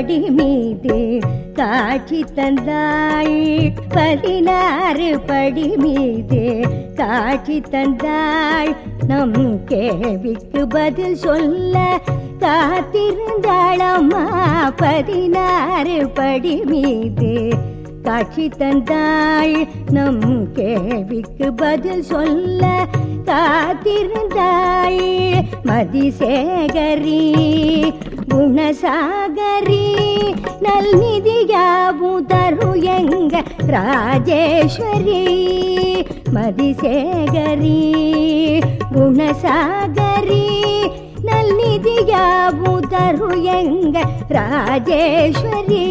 படி மீது காட்சி தந்தாள். 16 படி மீது காட்சி தந்தாள். நம் கேள்விக்கு பதில் சொல்ல காத்திருந்தாளம்மா. 16 படி மீது காட்சி தந்தாள். நம் கேள்விக்கு பதில் சொல்ல காத்திருந்தாள். மதிசேகரி குணசாகரி நல்நிதியாவும் தரு எங்க ராஜேஸ்வரி. மதிசேகரி குணசாகரி நல்நிதியாவும் தரு எங்க ராஜேஸ்வரி.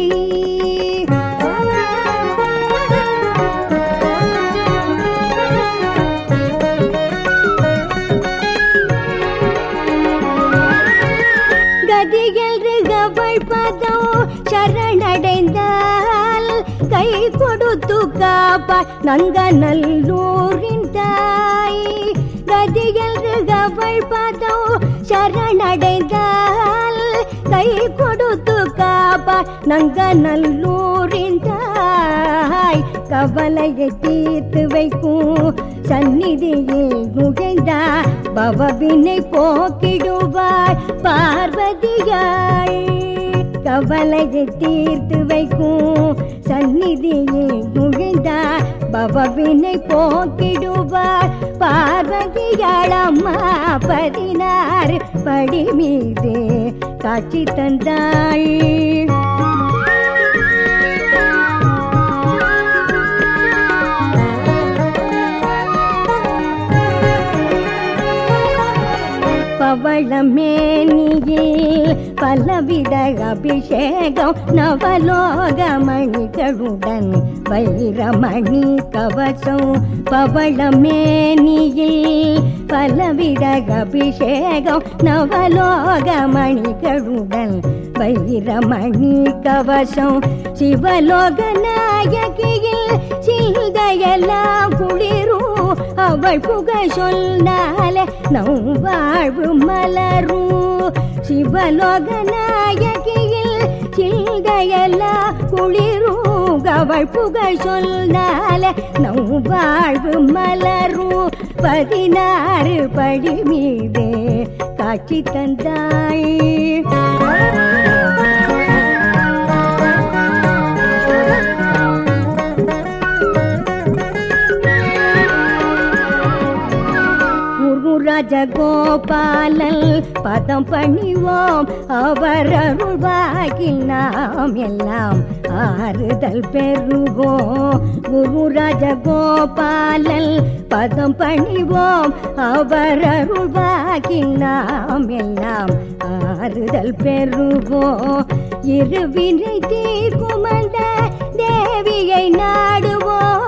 பதம் சரணடைந்தால் கை கொடுத்து காப்பா நங்கநல்லூரின் தாய். கதியில் அவள் பதம் சரணடைந்தால் கை கொடுத்து காப்பா நங்கநல்லூரின் தாய். கவலையை தீர்த்து வைக்கும் சந்நிதியில் நுழைந்தா பவவினை போக்கிடுவாள் பார்வதியாள். கவலையை தீர்த்து வைக்கும் சந்நிதியில் நுழைந்தா பவவினை போக்கிடுவாள் பார்வதியாள். அம்மா 16 படி மீது காட்சி தந்தாள். பவளமேனியில் பலவித அபிஷேகம் நவலோக மணிகளுடன் வைரமணி கவசம். பவளமேனியில் பலவித அபிஷேகம் நவலோக மணிகளுடன் வைரமணி கவசம். சிவலோக நாயகியில் சிந்தையெல்லாம் குளிரும் அவள் புகழ் சொன்னாலே நம் வாழ்வு மலரும். சிவலோக நாயகியில் சிந்தையெல்லாம் குளிரும் அவள் புகழ் சொன்னாலே நம் வாழ்வு மலரும். 16 படி மீது காட்சி தந்தாள். ராஜகோபாலன் பதம் பணிவோம் அவர் அருள்வாகில் நாம் எல்லாம் ஆறுதல் பெறுவோம். குரு ராஜகோபாலன் பதம் பணிவோம் அவர் அருள்வாகில் நாம் எல்லாம் ஆறுதல் பெறுவோம். இருவினை தீர்க்கும் அந்த தேவியை நாடுவோம்.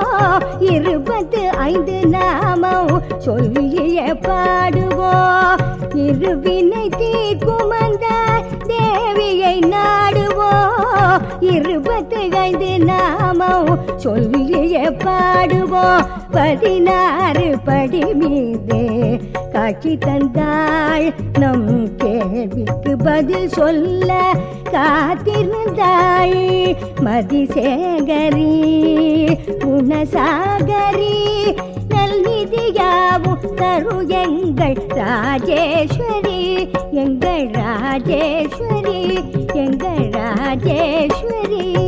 25 நாமம் சொல்லிய பாடுவோம். இருவினை தீர்க்கும் அந்த தேவியை நாடுவோம். 25 நாமம் சொல்லிய பாடுவோம். 16 படி மீது காட்சி தந்தாள். நம் கேள்விக்கு பதில் சொல்ல காத்திருந்தாள். மதிசேகரி குணசாகரி நல்நிதியாவும் தரு எங்கள் ராஜேஸ்வரி. எங்கள் ராஜேஸ்வரி, எங்கள் ராஜேஸ்வரி.